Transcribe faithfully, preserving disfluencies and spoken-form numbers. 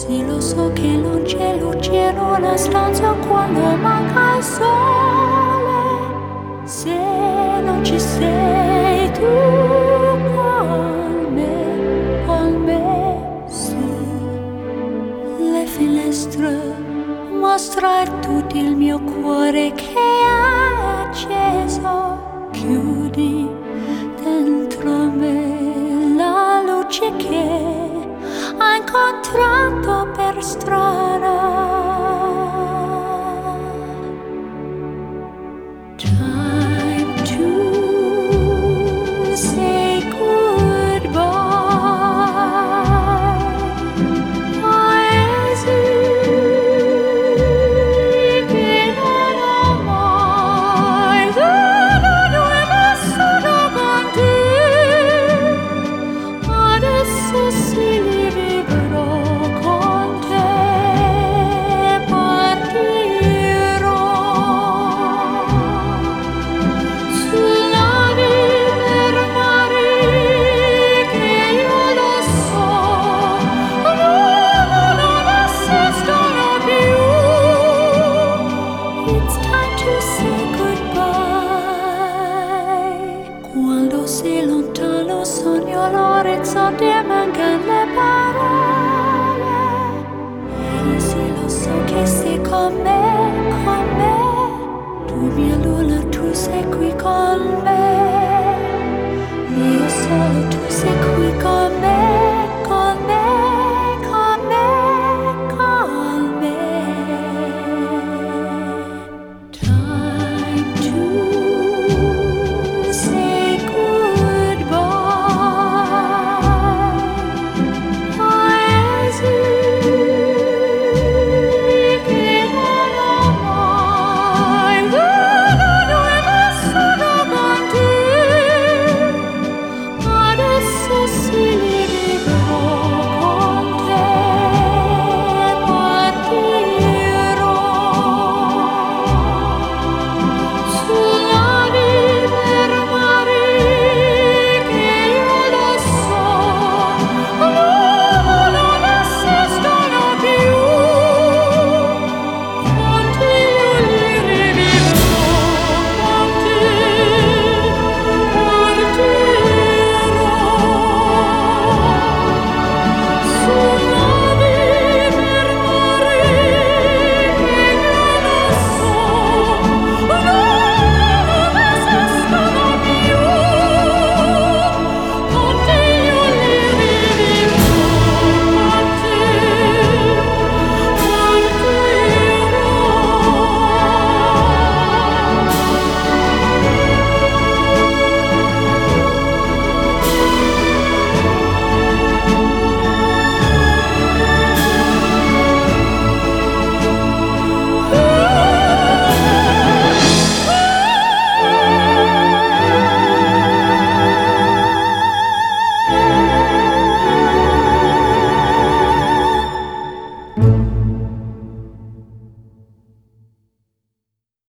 Sì, lo so che non c'è luce in una stanza quando manca il sole. Se non ci sei tu con me, con me, sì. Le finestre mostra tutto il mio cuore che è acceso. Chiudi dentro me la luce che ho incontrato per strada.